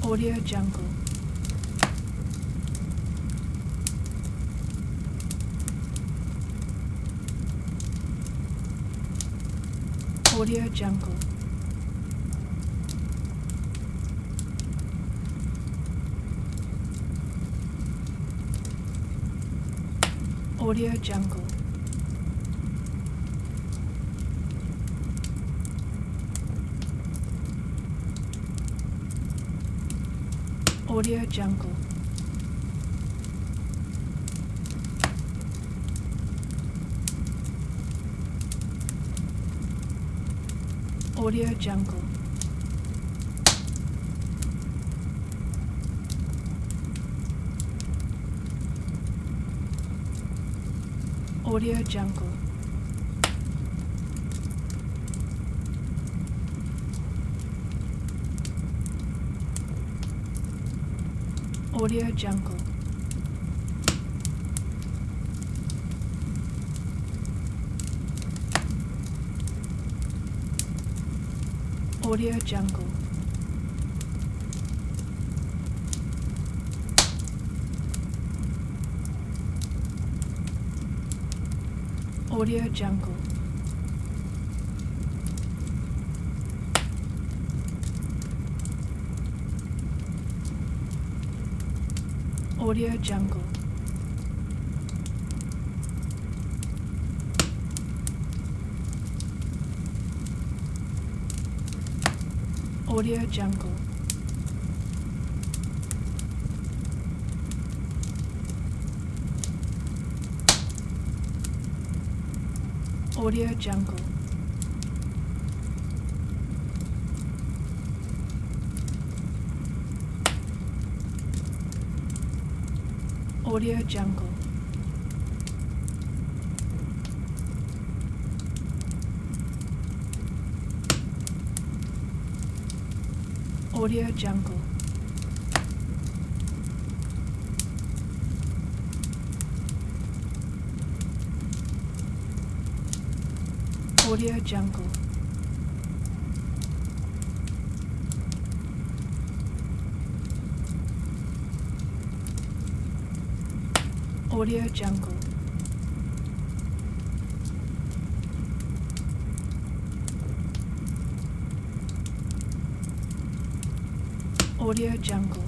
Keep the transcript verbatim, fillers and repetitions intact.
Audio Jungle. Audio Jungle. Audio Jungle. Audio Jungle. Audio Jungle. Audio Jungle. Audio Jungle. Audio Jungle. Audio Jungle. Audio Jungle. Audio Jungle. Audio Jungle. Audio Jungle. Audio Jungle. Audio Jungle. Audio Jungle. Audio Jungle.